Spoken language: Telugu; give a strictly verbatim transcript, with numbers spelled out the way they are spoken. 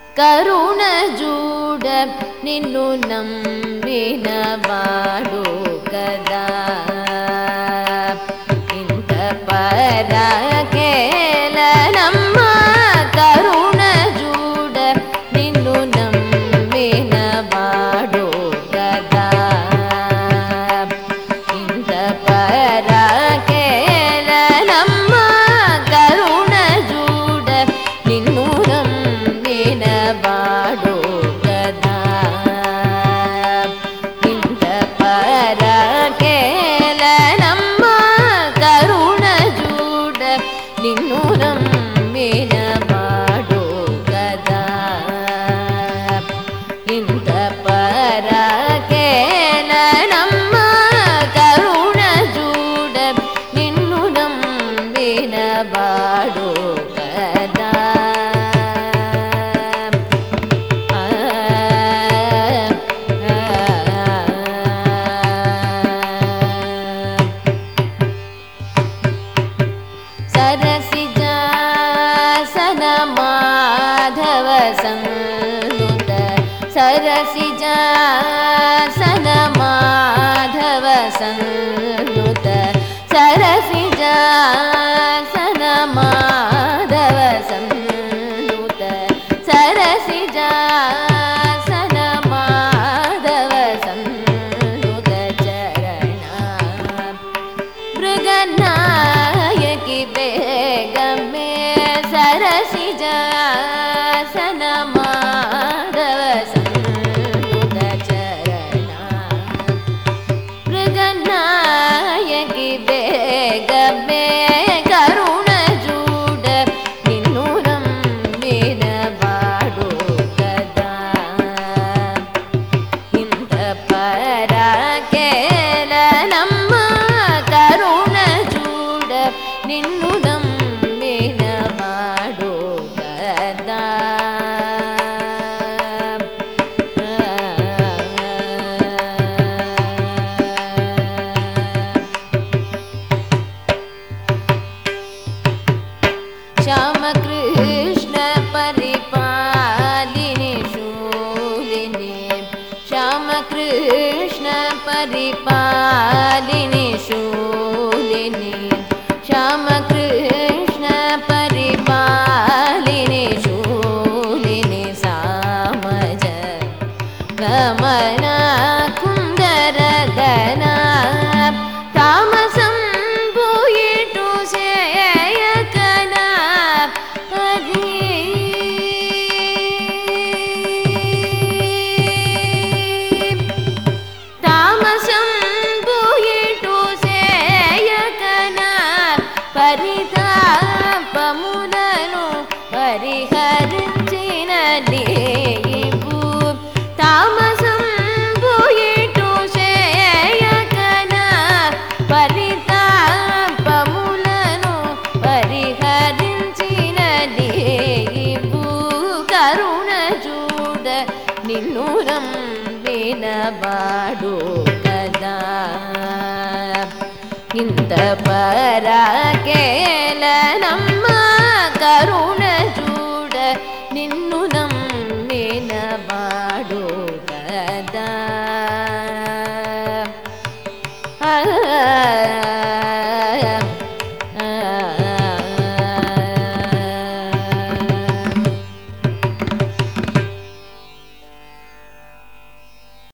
కరుణ జూడ నిన్ను నమ్మినవాడు కదా ఇంత పరకేలనమ్మ కరుణ జూడ నిన్ను నమ్మినవాడు కదా ఇంత పరకేలనమ్మ కరుణ జూడ నిన్ను నమ్మినవాడు కదా ఇంత పరకేలనమ్మ కరుణ జూడ నిన్ను నమ్మినవాడు కదా ఇంత పరకేలనమ్మ కరుణ జూడ నిన్ను నమ్మినవాడు కదా సరసిజాసన మాధవ సంనుత సరసిజాసన మాధవ సంనుత సరసిజాసన మాధవ సంనుత సరసిజాసన మాధవ సంనుత చరణ మృగనాయకి వేగమే సరసిజాసన మాధవ సంనుత చరణ మృగనాయకి వేగమే కరుణ జూడ నిన్ను నమ్మినవాడు కదా ఇంత పరకేలనమ్మ కరుణ జూడ నిన్ను నమ్మినవాడు కదా శ్యామకృష్ణ పరిపాలిని శూలిని శ్యామకృష్ణ పరిపాలిని శూలిని శ్యామకృష్ణ పరిపాలిని శూలిని సామజ గమన కుందరదన తామసం పోయిటు సేయకన హరి తామసం పోయిటు సేయకన పరితాపములను పరిహరించిన నీవు తామసం పోయిటు సేయకన పరితాపములను పరిహరించిన నీవు కరుణ చూడ నిన్ను నమ్మినవాడు